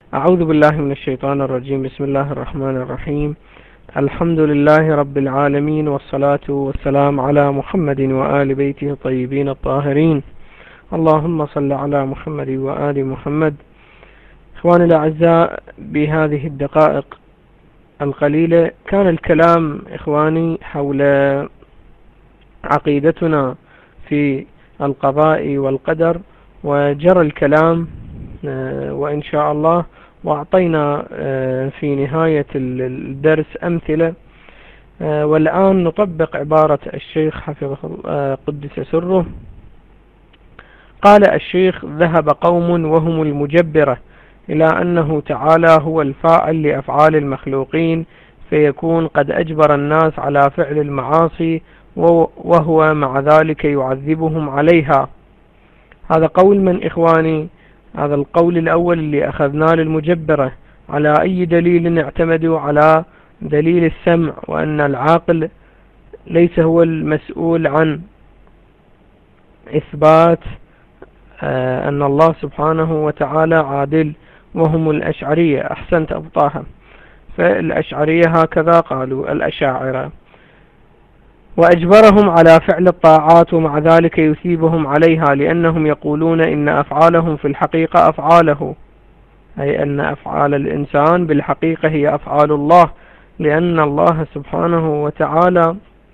أعوذ بالله من الشيطان الرجيم. بسم الله الرحمن الرحيم. الحمد لله رب العالمين، والصلاة والسلام على محمد وآل بيته الطيبين الطاهرين. اللهم صل على محمد وآل محمد. إخواني الأعزاء، بهذه الدقائق القليلة كان الكلام إخواني حول عقيدتنا في القضاء والقدر، وجرى الكلام وإن شاء الله، وأعطينا في نهاية الدرس أمثلة، والآن نطبق عبارة الشيخ حفظه قدس سره. قال الشيخ: ذهب قوم وهم المجبرة إلى أنه تعالى هو الفاعل لأفعال المخلوقين، فيكون قد أجبر الناس على فعل المعاصي وهو مع ذلك يعذبهم عليها. هذا قول من إخواني؟ هذا القول الأول اللي أخذناه للمجبرة. على أي دليل اعتمدوا؟ على دليل السمع، وأن العاقل ليس هو المسؤول عن إثبات أن الله سبحانه وتعالى عادل، وهم الأشعرية. أحسنت أبو طه. فالأشعرية هكذا قالوا الأشاعرة، وأجبرهم على فعل الطاعات ومع ذلك يثيبهم عليها، لأنهم يقولون إن أفعالهم في الحقيقة أفعاله، أي أن أفعال الإنسان بالحقيقة هي أفعال الله، لأن الله سبحانه وتعالى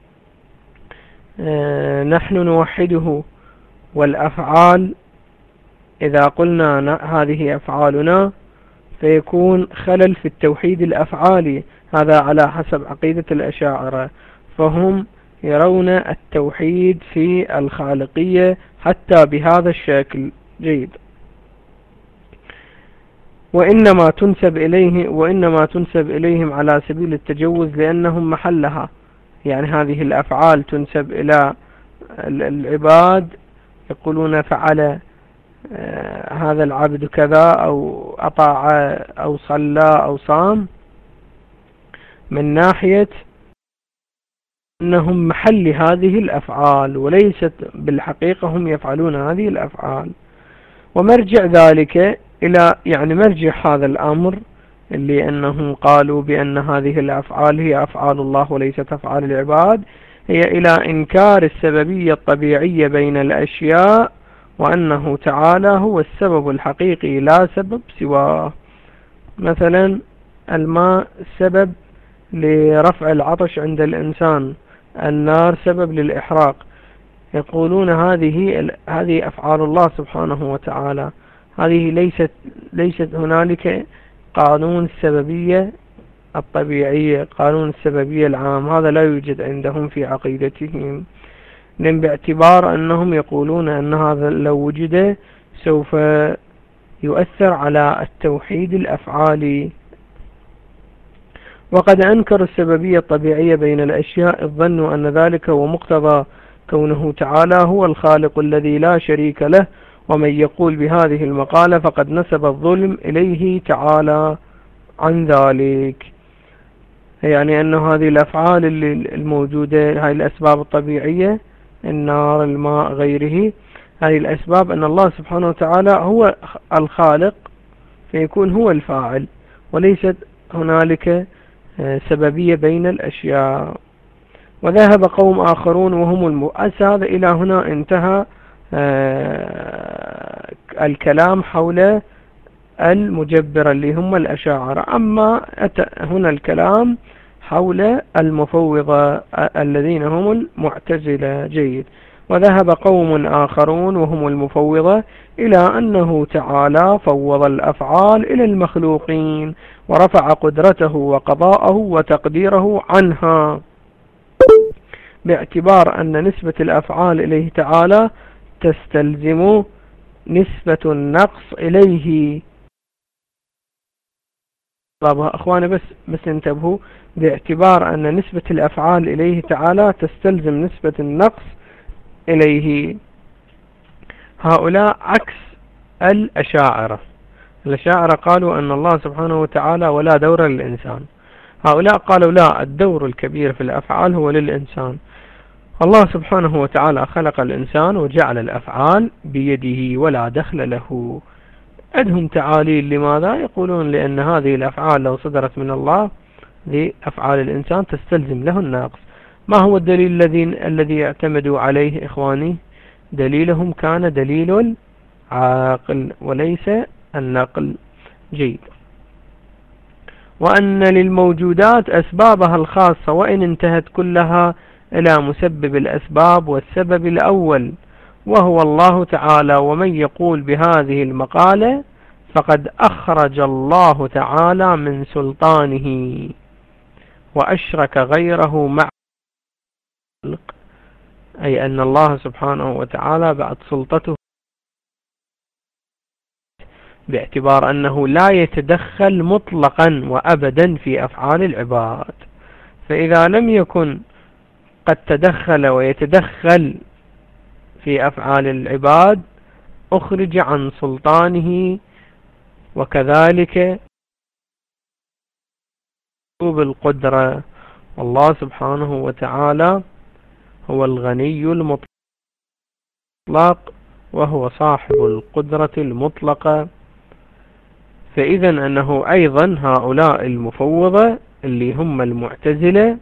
نحن نوحده، والأفعال إذا قلنا هذه أفعالنا فيكون خلل في التوحيد الأفعالي. هذا على حسب عقيدة الأشاعرة، فهم يرون التوحيد في الخالقية حتى بهذا الشكل. جيد. وإنما تنسب إليهم على سبيل التجوز، لأنهم محلها، يعني هذه الأفعال تنسب إلى العباد، يقولون فعل هذا العبد كذا، أو أطاع أو صلى أو صام، من ناحية أنهم محل هذه الأفعال، وليست بالحقيقة هم يفعلون هذه الأفعال. ومرجع ذلك إلى مرجع هذا الأمر اللي أنهم قالوا بأن هذه الأفعال هي أفعال الله وليست أفعال العباد، هي إلى إنكار السببية الطبيعية بين الأشياء، وأنه تعالى هو السبب الحقيقي لا سبب سواه. مثلا الماء سبب لرفع العطش عند الإنسان، النار سبب للإحراق. يقولون هذه أفعال الله سبحانه وتعالى، هذه ليست هنالك قانون السببية الطبيعية، قانون السببية العام، هذا لا يوجد عندهم في عقيدتهم، لأن باعتبار أنهم يقولون أن هذا لو وجد سوف يؤثر على التوحيد الأفعالي. وقد أنكروا السببية الطبيعية بين الأشياء، إذ ظنوا أن ذلك هو مقتضى كونه تعالى هو الخالق الذي لا شريك له. ومن يقول بهذه المقالة فقد نسب الظلم إليه تعالى عن ذلك، يعني أن هذه الأفعال الموجودة، هذه الأسباب الطبيعية، النار، الماء، غيره، هذه الأسباب، أن الله سبحانه وتعالى هو الخالق، فيكون هو الفاعل، وليست هنالك سببية بين الأشياء. وذهب قوم آخرون وهم هذا إلى هنا انتهى الكلام حول المجبرة اللي هم الأشاعرة. أما هنا الكلام حول المفوضة الذين هم المعتزلة. جيد. وذهب قوم آخرون وهم المفوضة إلى أنه تعالى فوض الأفعال إلى المخلوقين، ورفع قدرته وقضاءه وتقديره عنها، باعتبار أن نسبة الأفعال إليه تعالى تستلزم نسبة النقص إليه. طب أخواني بس انتبهوا، باعتبار أن نسبة الأفعال إليه تعالى تستلزم نسبة النقص إليه. هؤلاء عكس الأشاعرة. الأشاعرة قالوا أن الله سبحانه وتعالى ولا دور للإنسان، هؤلاء قالوا لا، الدور الكبير في الأفعال هو للإنسان. الله سبحانه وتعالى خلق الإنسان وجعل الأفعال بيده ولا دخل له. عندهم تعاليل. لماذا؟ يقولون لأن هذه الأفعال لو صدرت من الله، لأفعال الإنسان تستلزم له النقص. ما هو الدليل الذي اعتمدوا عليه إخواني؟ دليلهم كان دليل العاقل وليس النقل. جيد. وأن للموجودات أسبابها الخاصة وإن انتهت كلها إلى مسبب الأسباب والسبب الأول وهو الله تعالى. ومن يقول بهذه المقالة فقد أخرج الله تعالى من سلطانه وأشرك غيره مع الخلق، أي أن الله سبحانه وتعالى بعد سلطته، باعتبار أنه لا يتدخل مطلقا وأبدا في أفعال العباد. فإذا لم يكن قد تدخل ويتدخل في أفعال العباد أخرج عن سلطانه. وكذلك بالقدرة، والله سبحانه وتعالى هو الغني المطلق وهو صاحب القدرة المطلقة. فإذا أنه أيضا هؤلاء المفوضة اللي هم المعتزلة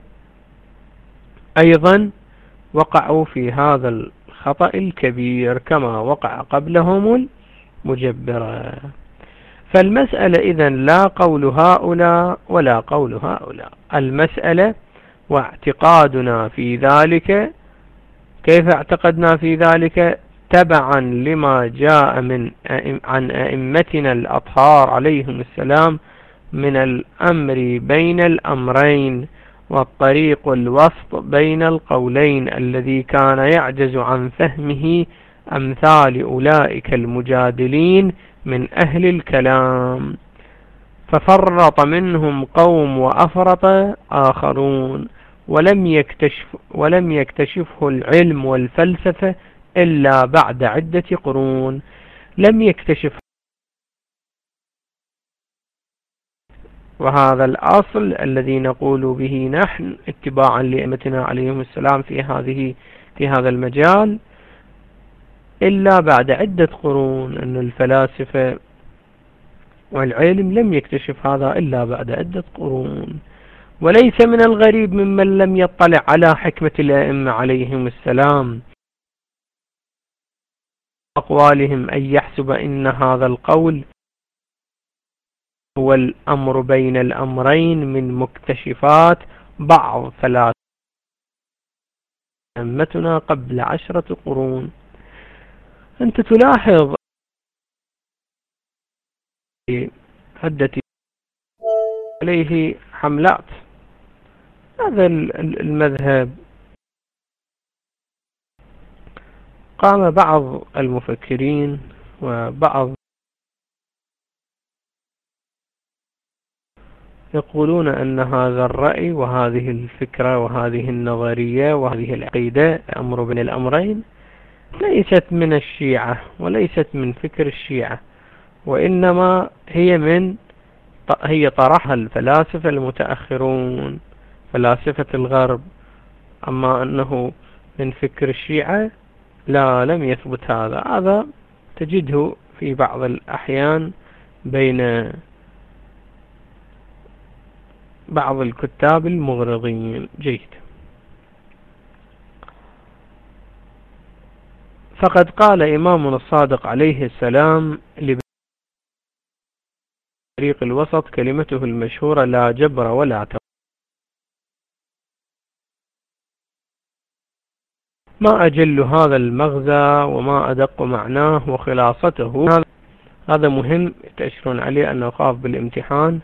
أيضا وقعوا في هذا الخطأ الكبير كما وقع قبلهم المجبرة. فالمسألة إذن لا قول هؤلاء ولا قول هؤلاء، المسألة واعتقادنا في ذلك. كيف اعتقدنا في ذلك؟ تبعا لما جاء عن أئمتنا الأطهار عليهم السلام من الأمر بين الأمرين والطريق الوسط بين القولين الذي كان يعجز عن فهمه أمثال أولئك المجادلين من أهل الكلام، ففرط منهم قوم وأفرط آخرون، ولم يكتشفه العلم والفلسفة إلا بعد عدة قرون. لم يكتشف، وهذا الأصل الذي نقول به نحن اتباعا لأئمتنا عليهم السلام في هذا المجال، إلا بعد عدة قرون. أن الفلاسفة والعلم لم يكتشف هذا إلا بعد عدة قرون. وليس من الغريب ممن لم يطلع على حكمة الأئمة عليهم السلام أقوالهم أن يحسب إن هذا القول هو الأمر بين الأمرين من مكتشفات بعض فلاسفة أئمتنا قبل 10 قرون. أنت تلاحظ عدة عليه حملات. هذا المذهب قام بعض المفكرين وبعض يقولون أن هذا الرأي وهذه الفكرة وهذه النظرية وهذه العقيدة أمر بين الأمرين ليست من الشيعة وليست من فكر الشيعة، وإنما هي طرحها الفلاسفة المتأخرون فلاسفة الغرب. أما أنه من فكر الشيعة لا، لم يثبت هذا تجده في بعض الأحيان بين بعض الكتاب المغرضين. جيد. فقد قال إمامنا الصادق عليه السلام لطريق الوسط كلمته المشهورة: لا جبر ولا تفريق. ما أجل هذا المغزى وما أدق معناه وخلاصته. هذا مهم تأشرون عليه أنه خاف بالامتحان.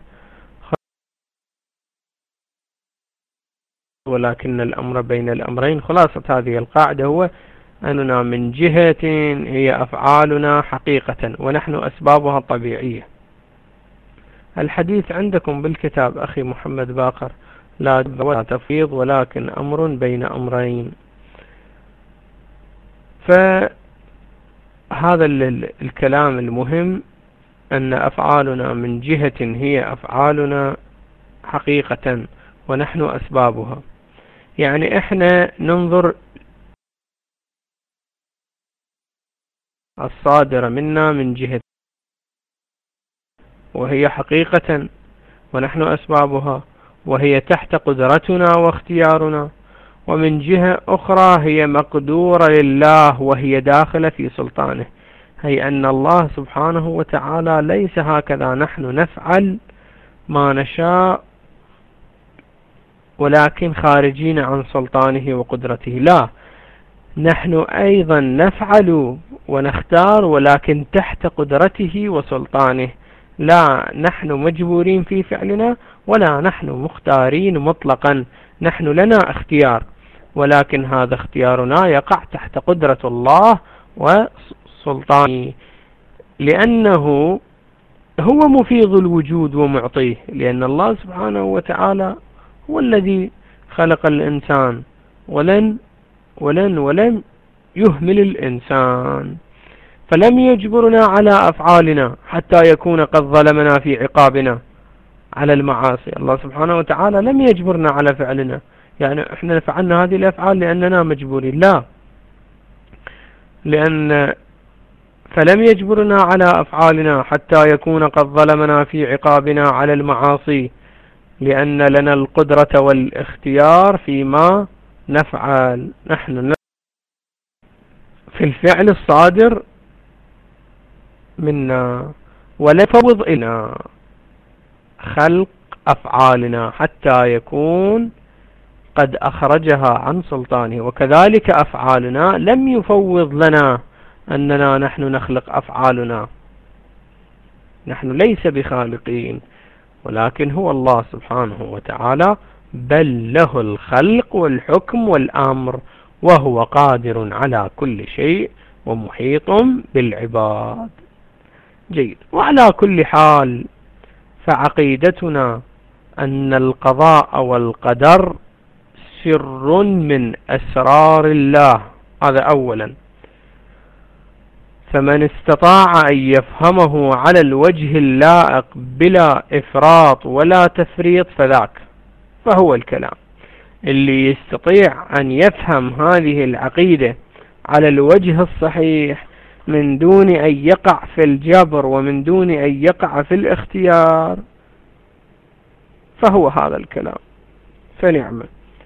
ولكن الأمر بين الأمرين، خلاصة هذه القاعدة هو أننا من جهة هي أفعالنا حقيقة ونحن أسبابها طبيعية. الحديث عندكم بالكتاب أخي محمد باقر: لا جبر ولا تفويض ولكن أمر بين أمرين. فهذا الكلام المهم، أن أفعالنا من جهة هي أفعالنا حقيقة ونحن أسبابها. يعني إحنا ننظر الصادرة منا من جهة وهي حقيقة ونحن أسبابها، وهي تحت قدرتنا واختيارنا، ومن جهة أخرى هي مقدورة لله وهي داخلة في سلطانه، هي أن الله سبحانه وتعالى ليس هكذا نحن نفعل ما نشاء ولكن خارجين عن سلطانه وقدرته، لا، نحن أيضا نفعل ونختار ولكن تحت قدرته وسلطانه، لا نحن مجبورين في فعلنا ولا نحن مختارين مطلقا، نحن لنا اختيار ولكن هذا اختيارنا يقع تحت قدرة الله وسلطانه، لأنه هو مفيض الوجود ومعطيه، لأن الله سبحانه وتعالى هو الذي خلق الإنسان ولن يهمل الإنسان، فلم يجبرنا على أفعالنا حتى يكون قد ظلمنا في عقابنا على المعاصي. الله سبحانه وتعالى لم يجبرنا على فعلنا، يعني احنا فعلنا هذه الأفعال لأننا مجبورين، لا، فلم يجبرنا على أفعالنا حتى يكون قد ظلمنا في عقابنا على المعاصي، لأن لنا القدرة والاختيار فيما نفعل، نحن في الفعل الصادر منا، ولا يفوض إلينا خلق أفعالنا حتى يكون قد أخرجها عن سلطانه، وكذلك أفعالنا لم يفوض لنا أننا نحن نخلق أفعالنا، نحن ليس بخالقين ولكن هو الله سبحانه وتعالى، بل له الخلق والحكم والأمر، وهو قادر على كل شيء ومحيط بالعباد. جيد. وعلى كل حال فعقيدتنا أن القضاء والقدر سر من أسرار الله، هذا أولا، فمن استطاع أن يفهمه على الوجه اللائق بلا إفراط ولا تفريط فهو الكلام. اللي يستطيع أن يفهم هذه العقيدة على الوجه الصحيح من دون أن يقع في الجبر ومن دون أن يقع في الاختيار فهو هذا الكلام، فنعم.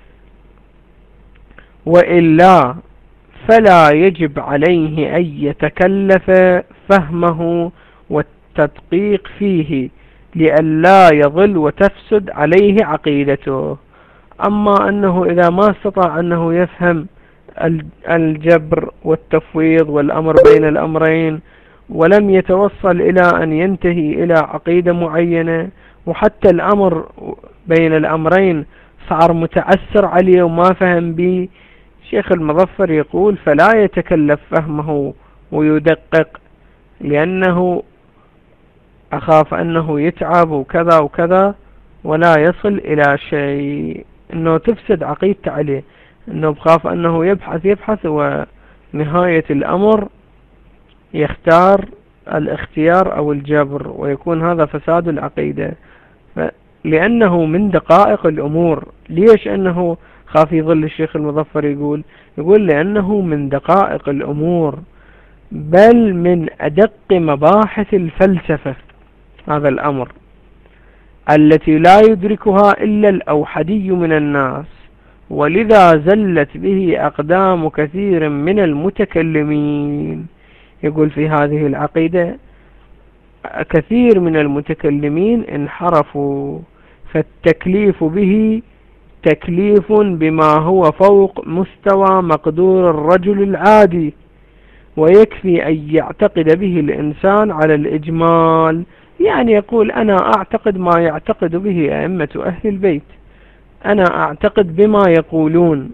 وإلا فلا يجب عليه أن يتكلف فهمه والتدقيق فيه لئلا يضل وتفسد عليه عقيدته. أما أنه إذا ما استطاع أنه يفهم الجبر والتفويض والأمر بين الأمرين ولم يتوصل إلى أن ينتهي إلى عقيدة معينة، وحتى الأمر بين الأمرين صار متعسر عليه وما فهم به، شيخ المظفر يقول فلا يتكلف فهمه ويدقق، لأنه أخاف أنه يتعب وكذا وكذا ولا يصل إلى شيء، أنه تفسد عقيدته عليه، أنه بخاف أنه يبحث ونهاية الأمر يختار الاختيار أو الجبر، ويكون هذا فساد العقيدة، لأنه من دقائق الأمور. ليش أنه خاف يظل الشيخ المظفر يقول لأنه من دقائق الأمور، بل من أدق مباحث الفلسفة هذا الأمر، التي لا يدركها إلا الأوحدي من الناس، ولذا زلت به أقدام كثير من المتكلمين. يقول في هذه العقيدة كثير من المتكلمين انحرفوا، فالتكليف به تكليف بما هو فوق مستوى مقدور الرجل العادي، ويكفي أن يعتقد به الإنسان على الإجمال، يعني يقول أنا أعتقد ما يعتقد به أئمة أهل البيت، أنا أعتقد بما يقولون،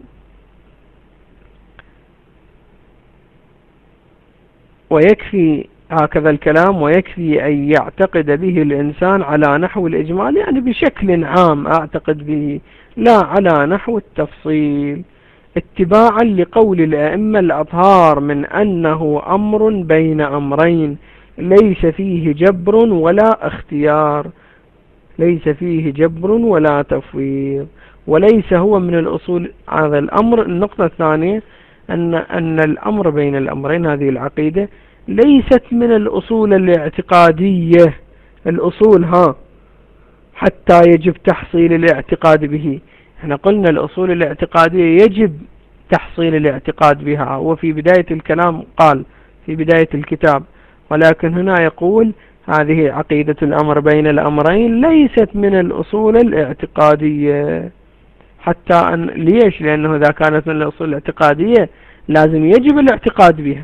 ويكفي هكذا الكلام، ويكفي أن يعتقد به الإنسان على نحو الإجمال، يعني بشكل عام أعتقد به لا على نحو التفصيل، اتباعا لقول الأئمة الأطهار من أنه أمر بين أمرين ليس فيه جبر ولا اختيار، ليس فيه جبر ولا تفويض، وليس هو من الأصول. هذا الأمر. النقطة الثانية أن الأمر بين الأمرين، هذه العقيدة ليست من الأصول الاعتقادية الأصول حتى يجب تحصيل الاعتقاد به. احنا قلنا الأصول الاعتقادية يجب تحصيل الاعتقاد بها، وفي بداية الكلام قال في بداية الكتاب، ولكن هنا يقول هذه عقيدة الأمر بين الأمرين ليست من الأصول الاعتقادية. حتى أن ليش؟ لأنه إذا كانت من الأصول الاعتقادية لازم يجب الاعتقاد بها،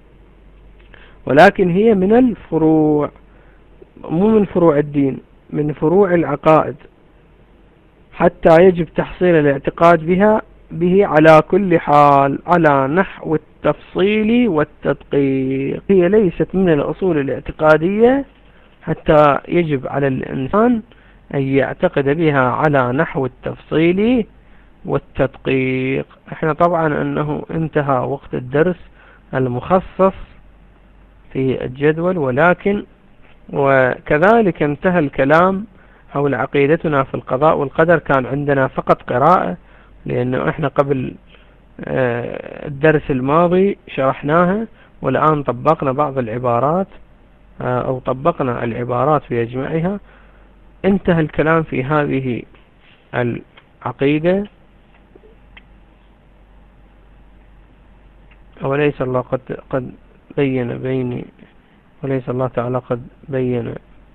ولكن هي من الفروع، مو من فروع الدين، من فروع العقائد، حتى يجب تحصيل الاعتقاد به على كل حال على نحو التفصيل والتدقيق. هي ليست من الأصول الاعتقادية حتى يجب على الإنسان أن يعتقد بها على نحو التفصيل والتدقيق. احنا طبعا أنه انتهى وقت الدرس المخصص في الجدول، ولكن وكذلك انتهى الكلام حول عقيدتنا في القضاء والقدر. كان عندنا فقط قراءة، لأنه احنا قبل الدرس الماضي شرحناها، والآن طبقنا بعض العبارات أو طبقنا العبارات في أجمعها. انتهى الكلام في هذه العقيدة. وليس الله قد بين بيني، وليس الله تعالى قد بين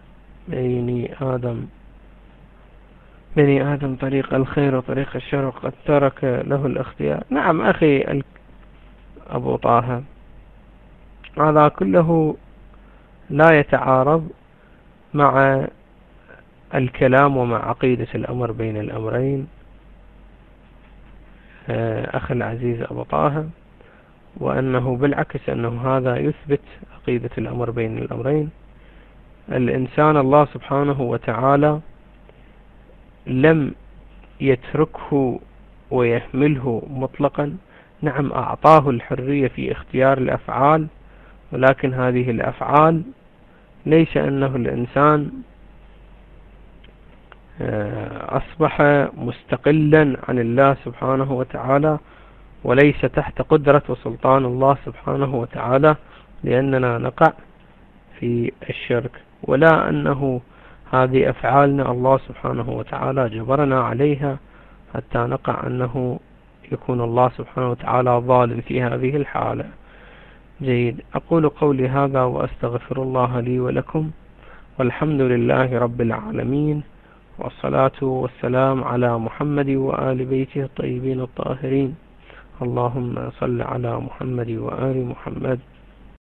بني آدم طريق الخير وطريق الشر وقد ترك له الاختيار. نعم أخي أبو طه، هذا كله لا يتعارض مع الكلام ومع عقيدة الأمر بين الأمرين أخي العزيز أبو طه، وأنه بالعكس أنه هذا يثبت عقيدة الأمر بين الأمرين. الإنسان الله سبحانه وتعالى لم يتركه ويهمله مطلقا. نعم أعطاه الحرية في اختيار الأفعال، ولكن هذه الأفعال ليس أنه الإنسان أصبح مستقلا عن الله سبحانه وتعالى وليس تحت قدرة وسلطان الله سبحانه وتعالى لأننا نقع في الشرك، ولا أنه هذه أفعالنا الله سبحانه وتعالى جبرنا عليها حتى نقع أنه يكون الله سبحانه وتعالى ظالم في هذه الحالة. جيد، أقول قولي هذا وأستغفر الله لي ولكم، والحمد لله رب العالمين، والصلاة والسلام على محمد وآل بيته الطيبين الطاهرين. اللهم صل على محمد وآل محمد.